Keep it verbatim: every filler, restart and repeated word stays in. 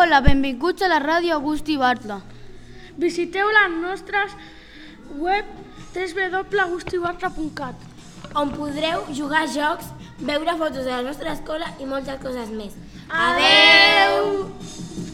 Hola, benvinguts a la ràdio Agustí Bartra. Visiteu les nostres web w w w punt agustí bartra punt cat, on podreu jugar a jocs, veure fotos de la nostra escola i moltes coses més. Adeu!